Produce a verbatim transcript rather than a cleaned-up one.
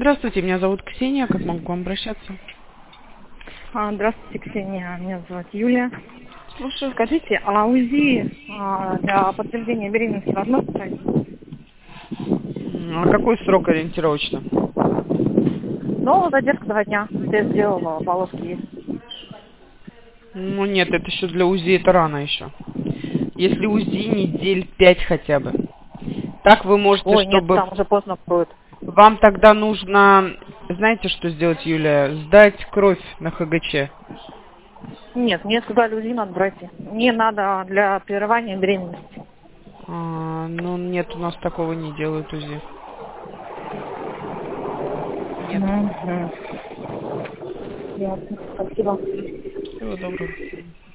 Здравствуйте, меня зовут Ксения. Как могу к вам обращаться? А, Здравствуйте, Ксения. Меня зовут Юлия. Слушаю. Скажите, а УЗИ а, для подтверждения беременности возможно провести? М, А какой срок ориентировочно? Ну, задержка два дня. Я сделала, полоски есть. Ну нет, это еще для УЗИ, это рано еще. Если УЗИ, недель пять хотя бы. Так вы можете, Ой, нет, чтобы... там уже поздно будет. Вам тогда нужно, знаете, что сделать, Юлия? Сдать кровь на ХГЧ. Нет, мне сказали, УЗИ надо пройти. Мне надо для прерывания беременности. А, ну нет, у нас такого не делают УЗИ. Нет. Мгм. Ясно. Спасибо. Всего доброго.